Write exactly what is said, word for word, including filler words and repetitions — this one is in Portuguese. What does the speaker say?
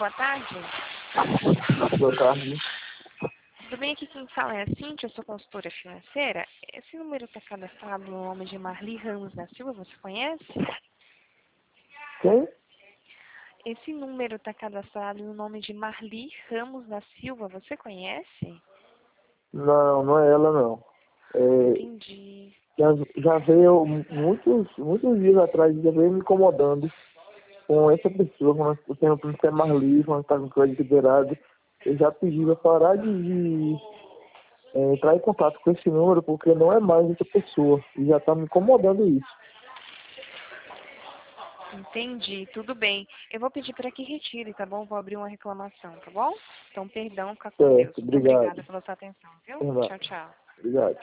boa tarde. Boa tarde. Tudo bem? Aqui quem fala é a Cíntia, eu sou consultora financeira. Esse número está cadastrado no nome de Marli Ramos da Silva, você conhece? Quem? Esse número está cadastrado no nome de Marli Ramos da Silva, você conhece? Não, não é ela não. É, Entendi. já, já veio muitos, muitos dias atrás, já veio me incomodando com essa pessoa, quando eu tenho que ser mais livre, quando está com crédito liberado. Eu já pedi para parar de, de é, entrar em contato com esse número, porque não é mais essa pessoa. E já está me incomodando isso. Entendi, tudo bem. Eu vou pedir para que retire, tá bom? Vou abrir uma reclamação, tá bom? Então, perdão, fica com Deus. Certo, Muito obrigado. obrigada pela sua atenção, viu? Verdade. Tchau, tchau. Obrigado.